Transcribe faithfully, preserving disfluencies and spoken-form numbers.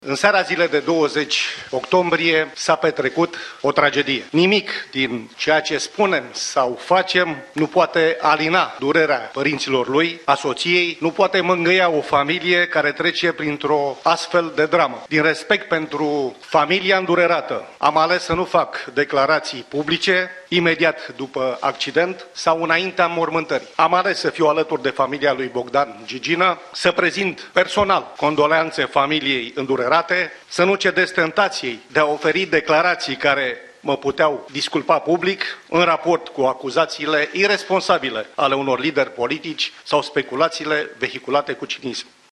În seara zilei de douăzeci octombrie s-a petrecut o tragedie. Nimic din ceea ce spunem sau facem nu poate alina durerea părinților lui, a soției, nu poate mângâia o familie care trece printr-o astfel de dramă. Din respect pentru familia îndurerată, am ales să nu fac declarații publice imediat după accident sau înaintea înmormântării. Am ales să fiu alături de familia lui Bogdan Gigină, să prezint personal condoleanțe familiei îndurerate, să nu cedez tentației de a oferi declarații care mă puteau disculpa public în raport cu acuzațiile irresponsabile ale unor lideri politici sau speculațiile vehiculate cu cinism.